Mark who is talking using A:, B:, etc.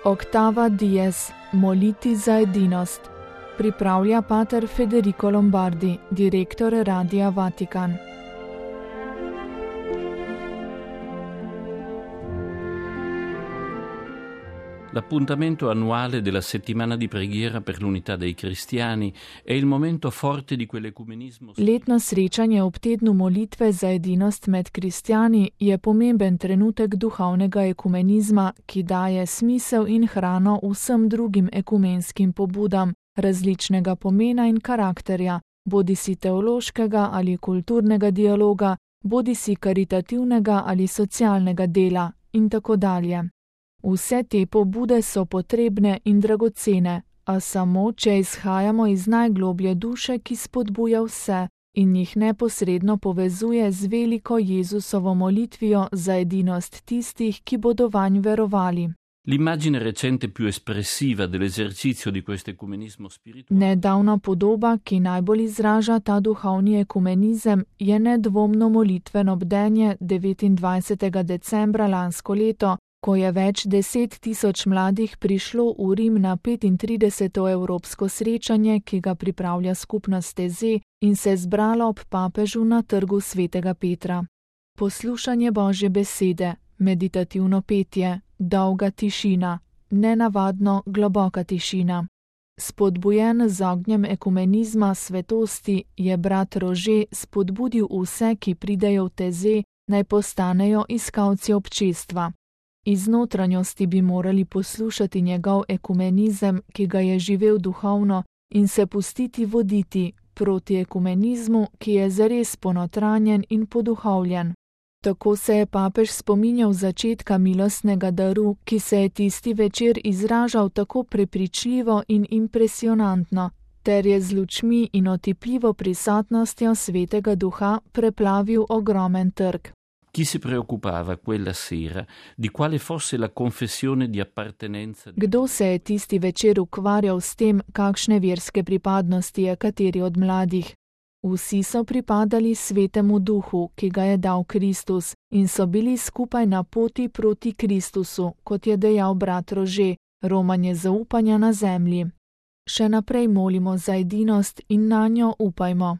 A: Oktava dies, moliti za edinost. Pripravlja pater Federico Lombardi, direktor Radia Vatikan.
B: L'appuntamento annuale della settimana di preghiera per l'unità dei cristiani è il momento forte di quell'ecumenismo.
A: Letno srečanje ob tednu molitve za edinost med kristjani je pomemben trenutek duhovnega ekumenizma, ki daje smisel in hrano vsem drugim ekumenskim pobudam različnega pomena in karakterja, bodisi teološkega ali kulturnega dialoga, bodisi karitativnega ali socialnega dela in tako dalje. Vse te pobude so potrebne in dragocene, a samo, če izhajamo iz najgloblje duše, ki spodbuja vse in jih neposredno povezuje z veliko Jezusovo molitvijo za edinost tistih, ki bodo vanj verovali.
B: L'immagine recente più espressiva dell'esercizio di questo ecumenismo spirituale.
A: Nedavna podoba, ki najbolj izraža ta duhovni ekumenizem, je nedvomno molitveno bdenje 29. decembra lansko leto, ko je več 10.000 mladih prišlo v Rim na 35. evropsko srečanje, ki ga pripravlja skupnost Teze in se zbralo ob papežu na trgu svetega Petra. Poslušanje Božje besede, meditativno petje, dolga tišina, nenavadno globoka tišina. Spodbujen z ognjem ekumenizma svetosti je brat Rože spodbudil vse, ki pridejo v Teze, naj postanejo iskalci občestva. Iz notranjosti bi morali poslušati njegov ekumenizem, ki ga je živel duhovno, in se pustiti voditi proti ekumenizmu, ki je zares ponotranjen in poduhovljen. Tako se je papež spominjal začetka milostnega daru, ki se je tisti večer izražal tako prepričljivo in impresionantno, ter je z lučmi in otipljivo prisotnostjo Svetega Duha preplavil ogromen trg.
B: Chi si preoccupava quella sera di quale fosse la confessione di appartenenza?
A: Kdo se je tisti večer ukvarjal s tem, kakšne verske pripadnosti je kateri od mladih? Vsi so pripadali Svetemu Duhu, ki ga je dal Kristus, in so bili skupaj na poti proti Kristusu, kot je dejal brat Rože, romanje zaupanja na zemlji. Še naprej molimo za edinost in nanjo upajmo.